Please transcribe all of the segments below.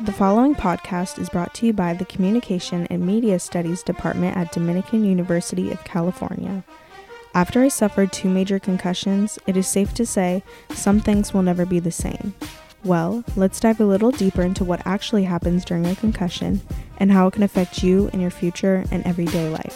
The following podcast is brought to you by the Communication and Media Studies Department at Dominican University of California. After I suffered 2 major concussions, it is safe to say some things will never be the same. Well, let's dive a little deeper into what actually happens during a concussion and how it can affect you in your future and everyday life.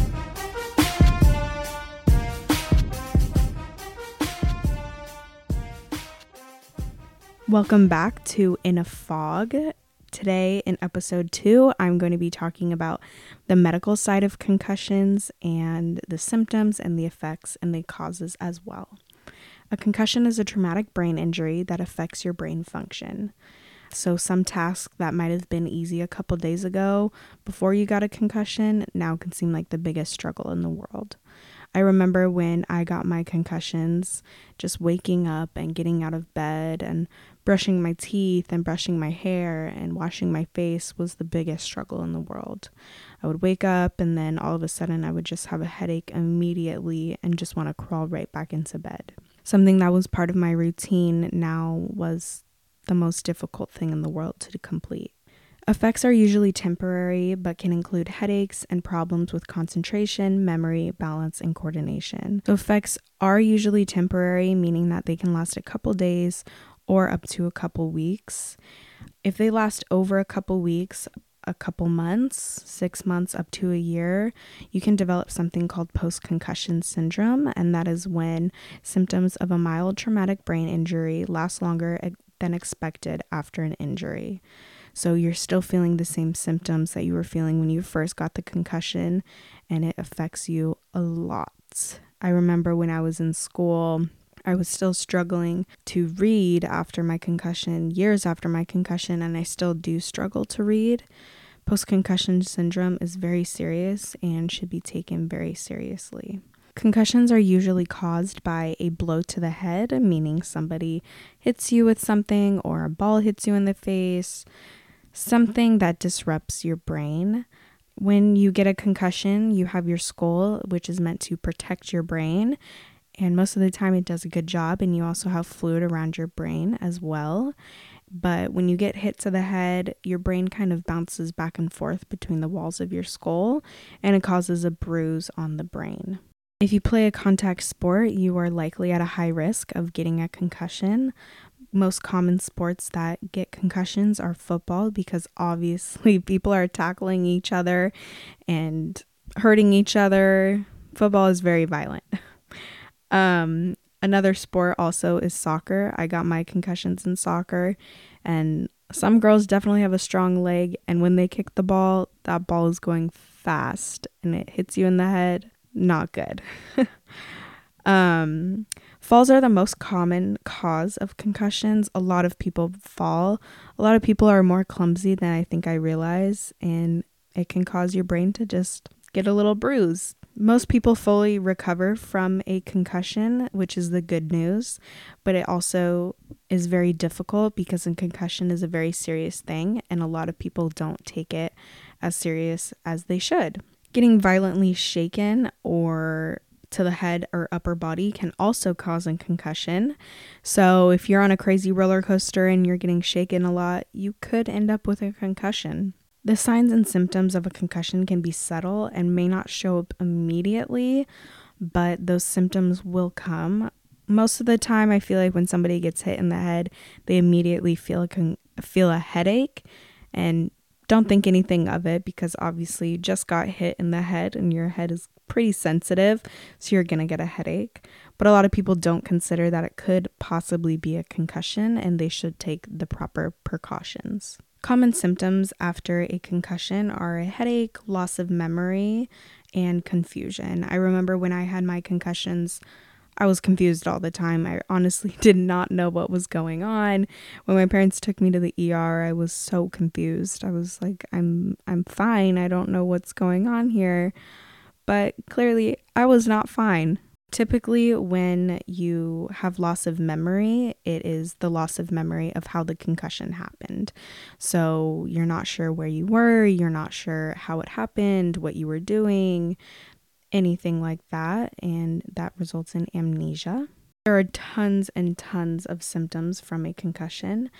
Welcome back to In a Fog. Today in episode 2, I'm going to be talking about the medical side of concussions and the symptoms and the effects and the causes as well. A concussion is a traumatic brain injury that affects your brain function. So some tasks that might have been easy a couple days ago before you got a concussion now can seem like the biggest struggle in the world. I remember when I got my concussions, just waking up and getting out of bed and brushing my teeth and brushing my hair and washing my face was the biggest struggle in the world. I would wake up and then all of a sudden I would just have a headache immediately and just want to crawl right back into bed. Something that was part of my routine now was the most difficult thing in the world to complete. Effects are usually temporary, but can include headaches and problems with concentration, memory, balance, and coordination. So effects are usually temporary, meaning that they can last a couple days or up to a couple weeks. If they last over a couple weeks, a couple months, 6 months, up to a year, you can develop something called post-concussion syndrome, and that is when symptoms of a mild traumatic brain injury last longer than expected after an injury. So you're still feeling the same symptoms that you were feeling when you first got the concussion, and it affects you a lot. I remember when I was in school, I was still struggling to read after my concussion, years after my concussion, and I still do struggle to read. Post-concussion syndrome is very serious and should be taken very seriously. Concussions are usually caused by a blow to the head, meaning somebody hits you with something or a ball hits you in the face, something that disrupts your brain. When you get a concussion, you have your skull, which is meant to protect your brain, and most of the time it does a good job, and you also have fluid around your brain as well. But when you get hit to the head, your brain kind of bounces back and forth between the walls of your skull, and it causes a bruise on the brain. If you play a contact sport, you are likely at a high risk of getting a concussion. Most common sports that get concussions are football, because obviously people are tackling each other and hurting each other. Football is very violent. Another sport also is soccer. I got my concussions in soccer, and some girls definitely have a strong leg, and when they kick the ball, that ball is going fast and it hits you in the head. Not good. Falls are the most common cause of concussions. A lot of people fall. A lot of people are more clumsy than I think I realize, and it can cause your brain to just get a little bruise. Most people fully recover from a concussion, which is the good news, but it also is very difficult because a concussion is a very serious thing, and a lot of people don't take it as serious as they should. Getting violently shaken or to the head or upper body can also cause a concussion. So if you're on a crazy roller coaster and you're getting shaken a lot, you could end up with a concussion. The signs and symptoms of a concussion can be subtle and may not show up immediately, but those symptoms will come. Most of the time, I feel like when somebody gets hit in the head, they immediately feel a headache, and don't think anything of it, because obviously you just got hit in the head and your head is pretty sensitive, so you're gonna get a headache. But a lot of people don't consider that it could possibly be a concussion, and they should take the proper precautions. Common symptoms after a concussion are a headache, loss of memory, and confusion. I remember when I had my concussions, I was confused all the time. I honestly did not know what was going on. When my parents took me to the ER, I was so confused. I was like, I'm fine. I don't know what's going on here. But clearly, I was not fine. Typically, when you have loss of memory, it is the loss of memory of how the concussion happened. So you're not sure where you were, you're not sure how it happened, what you were doing, anything like that, and that results in amnesia. There are tons and tons of symptoms from a concussion.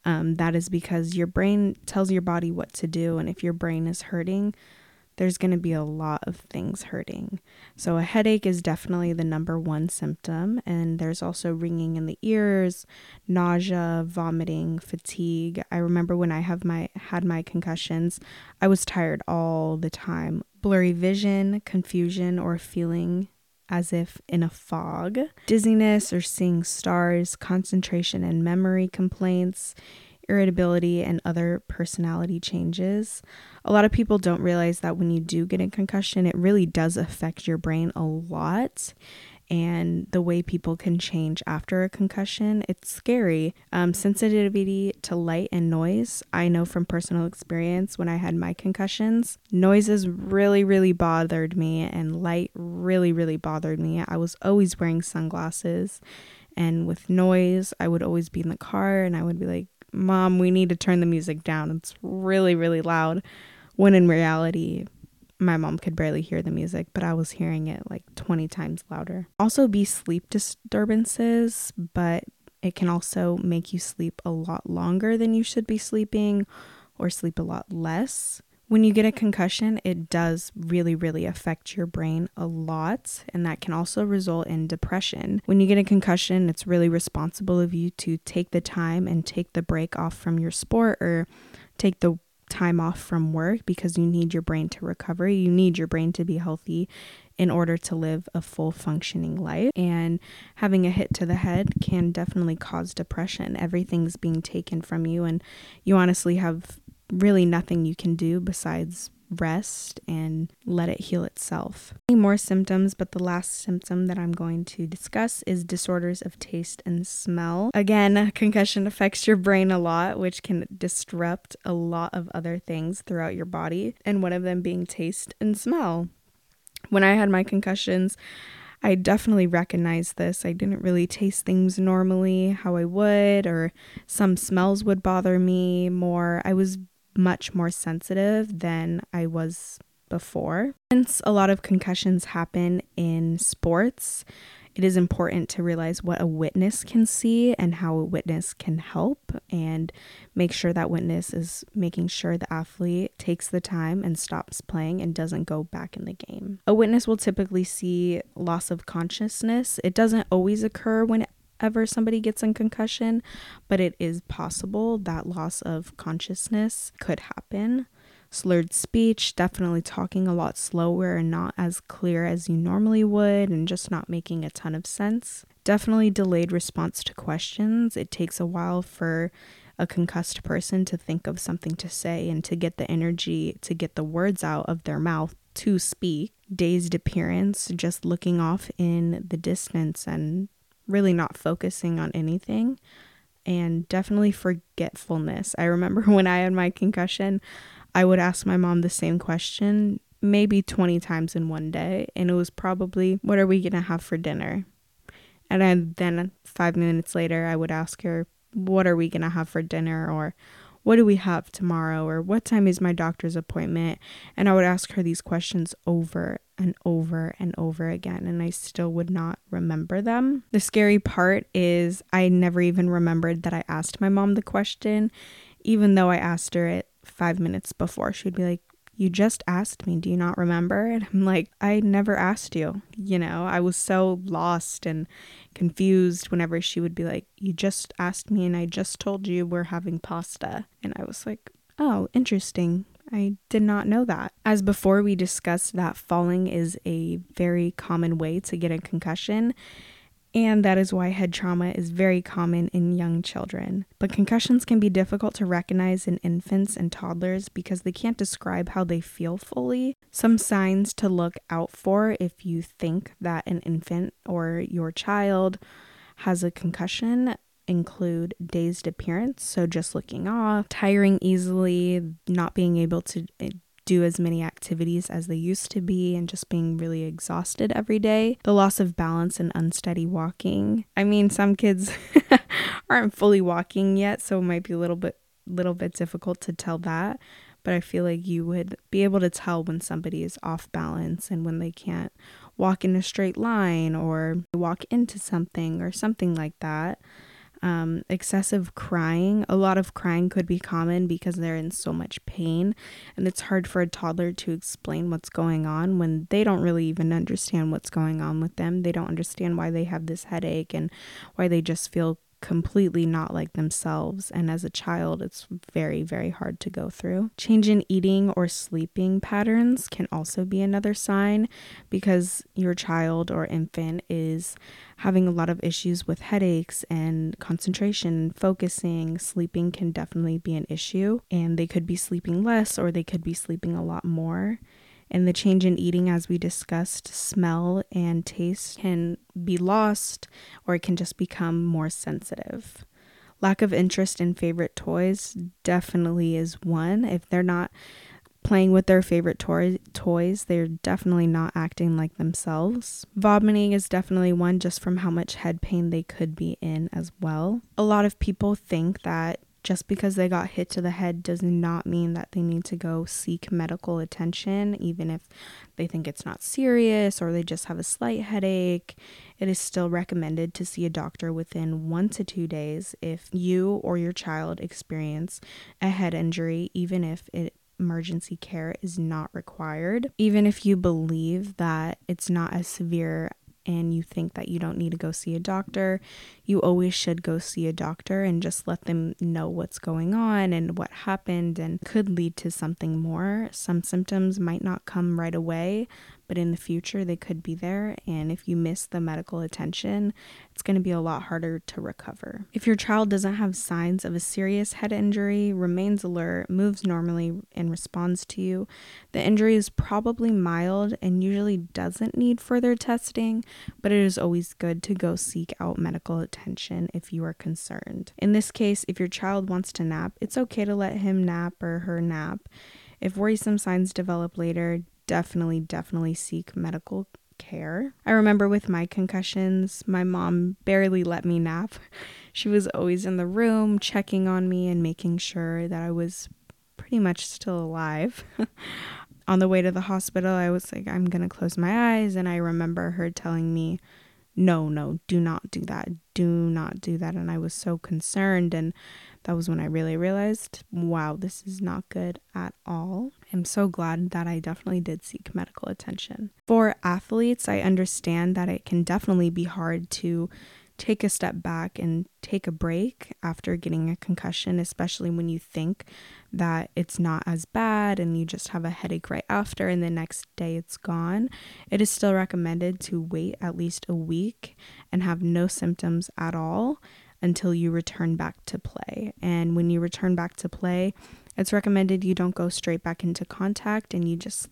That is because your brain tells your body what to do. And if your brain is hurting, there's going to be a lot of things hurting. So a headache is definitely the number one symptom. And there's also ringing in the ears, nausea, vomiting, fatigue. I remember when I had my concussions, I was tired all the time. Blurry vision, confusion, or feeling as if in a fog, dizziness or seeing stars, concentration and memory complaints, irritability, and other personality changes. A lot of people don't realize that when you do get a concussion, it really does affect your brain a lot. And the way people can change after a concussion, it's scary. Sensitivity to light and noise. I know from personal experience when I had my concussions, noises really, really bothered me, and light really, really bothered me. I was always wearing sunglasses, and with noise, I would always be in the car and I would be like, Mom, we need to turn the music down. It's really, really loud. When in reality, my mom could barely hear the music, but I was hearing it like 20 times louder. Also be sleep disturbances, but it can also make you sleep a lot longer than you should be sleeping or sleep a lot less. When you get a concussion, it does really, really affect your brain a lot, and that can also result in depression. When you get a concussion, it's really responsible of you to take the time and take the break off from your sport or take the time off from work, because you need your brain to recover. You need your brain to be healthy in order to live a full functioning life. And having a hit to the head can definitely cause depression. Everything's being taken from you, and you honestly have really nothing you can do besides rest and let it heal itself. Any more symptoms, but the last symptom that I'm going to discuss is disorders of taste and smell. Again, concussion affects your brain a lot, which can disrupt a lot of other things throughout your body, and one of them being taste and smell. When I had my concussions, I definitely recognized this. I didn't really taste things normally how I would, or some smells would bother me more. I was much more sensitive than I was before. Since a lot of concussions happen in sports, it is important to realize what a witness can see and how a witness can help, and make sure that witness is making sure the athlete takes the time and stops playing and doesn't go back in the game. A witness will typically see loss of consciousness. It doesn't always occur whenever somebody gets a concussion, but it is possible that loss of consciousness could happen. Slurred speech, definitely talking a lot slower and not as clear as you normally would, and just not making a ton of sense. Definitely delayed response to questions. It takes a while for a concussed person to think of something to say and to get the energy to get the words out of their mouth to speak. Dazed appearance, just looking off in the distance and really not focusing on anything. And definitely forgetfulness. I remember when I had my concussion, I would ask my mom the same question maybe 20 times in one day. And it was probably, what are we going to have for dinner? And then 5 minutes later, I would ask her, what are we going to have for dinner? Or what do we have tomorrow? Or what time is my doctor's appointment? And I would ask her these questions over and over and over again, and I still would not remember them. The scary part is I never even remembered that I asked my mom the question, even though I asked her it 5 minutes before. She'd be like, you just asked me, do you not remember? And I'm like, I never asked you. I was so lost and confused whenever she would be like, you just asked me and I just told you we're having pasta. And I was like, oh, interesting. I did not know that. As before, we discussed that falling is a very common way to get a concussion, and that is why head trauma is very common in young children. But concussions can be difficult to recognize in infants and toddlers because they can't describe how they feel fully. Some signs to look out for if you think that an infant or your child has a concussion include dazed appearance, so just looking off, tiring easily, not being able to do as many activities as they used to be, and just being really exhausted every day. The loss of balance and unsteady walking. I mean, some kids aren't fully walking yet, so it might be a little bit difficult to tell that, but I feel like you would be able to tell when somebody is off balance and when they can't walk in a straight line or walk into something or something like that. Excessive crying. A lot of crying could be common because they're in so much pain, and it's hard for a toddler to explain what's going on when they don't really even understand what's going on with them. They don't understand why they have this headache and why they just feel completely not like themselves. And as a child, it's very, very hard to go through. Change in eating or sleeping patterns can also be another sign, because your child or infant is having a lot of issues with headaches and concentration, focusing. Sleeping can definitely be an issue, and they could be sleeping less or they could be sleeping a lot more. And the change in eating, as we discussed, smell and taste can be lost, or it can just become more sensitive. Lack of interest in favorite toys definitely is one. If they're not playing with their favorite toys, they're definitely not acting like themselves. Vomiting is definitely one, just from how much head pain they could be in as well. A lot of people think that just because they got hit to the head does not mean that they need to go seek medical attention, even if they think it's not serious or they just have a slight headache. It is still recommended to see a doctor within 1 to 2 days if you or your child experience a head injury, even if emergency care is not required. Even if you believe that it's not as severe and you think that you don't need to go see a doctor, you always should go see a doctor and just let them know what's going on and what happened and could lead to something more. Some symptoms might not come right away, but in the future they could be there, and if you miss the medical attention, it's going to be a lot harder to recover. If your child doesn't have signs of a serious head injury, remains alert, moves normally, and responds to you, the injury is probably mild and usually doesn't need further testing, but it is always good to go seek out medical attention if you are concerned. In this case, if your child wants to nap, it's okay to let him nap or her nap. If worrisome signs develop later, definitely seek medical care. I remember with my concussions, my mom barely let me nap. She was always in the room checking on me and making sure that I was pretty much still alive. On the way to the hospital, I was like, I'm gonna close my eyes, and I remember her telling me, no, do not do that. Do not do that. And I was so concerned, and that was when I really realized, wow, this is not good at all. I'm so glad that I definitely did seek medical attention. For athletes, I understand that it can definitely be hard to take a step back and take a break after getting a concussion, especially when you think that it's not as bad and you just have a headache right after and the next day it's gone. It is still recommended to wait at least a week and have no symptoms at all until you return back to play. And when you return back to play, it's recommended you don't go straight back into contact, and you just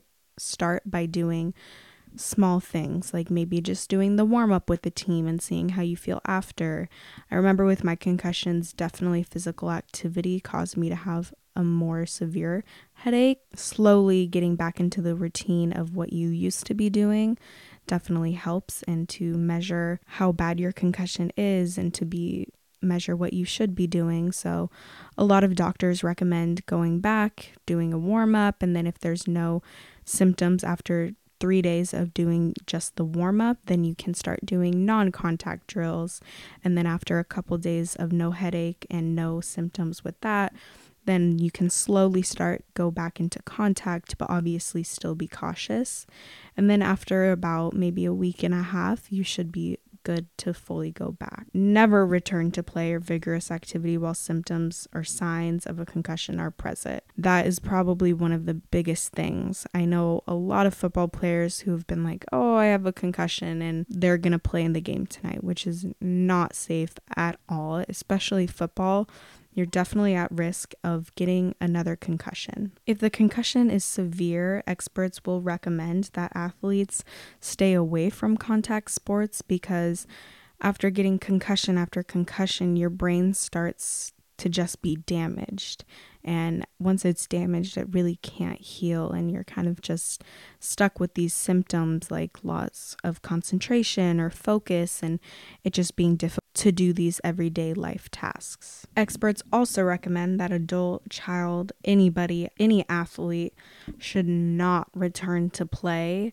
start by doing small things, like maybe just doing the warm up with the team and seeing how you feel after. I remember with my concussions, definitely physical activity caused me to have a more severe headache. Slowly getting back into the routine of what you used to be doing definitely helps, and to measure how bad your concussion is and to measure what you should be doing. So a lot of doctors recommend going back, doing a warm up, and then if there's no symptoms after 3 days of doing just the warm up, then you can start doing non-contact drills. And then after a couple days of no headache and no symptoms with that, then you can slowly go back into contact, but obviously still be cautious. And then after about maybe a week and a half, you should be good to fully go back. Never return to play or vigorous activity while symptoms or signs of a concussion are present. That is probably one of the biggest things. I know a lot of football players who have been like, oh, I have a concussion, and they're going to play in the game tonight, which is not safe at all, especially football. You're definitely at risk of getting another concussion. If the concussion is severe, experts will recommend that athletes stay away from contact sports, because after getting concussion after concussion, your brain starts to just be damaged. And once it's damaged, it really can't heal, and you're kind of just stuck with these symptoms like loss of concentration or focus, and it just being difficult to do these everyday life tasks. Experts also recommend that adult, child, anybody, any athlete should not return to play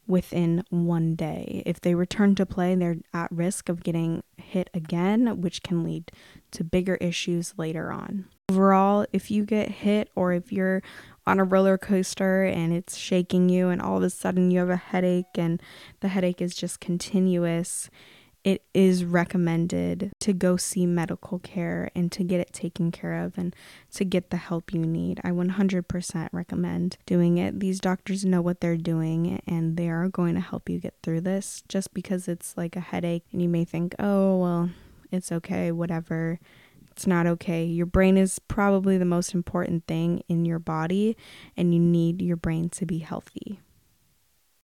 within 1 day. If they return to play, they're at risk of getting hit again, which can lead to bigger issues later on. Overall, if you get hit or if you're on a roller coaster and it's shaking you and all of a sudden you have a headache and the headache is just continuous, it is recommended to go see medical care and to get it taken care of and to get the help you need. I 100% recommend doing it. These doctors know what they're doing and they are going to help you get through this. Just because it's like a headache and you may think, oh, well, it's okay, whatever. It's not okay. Your brain is probably the most important thing in your body and you need your brain to be healthy.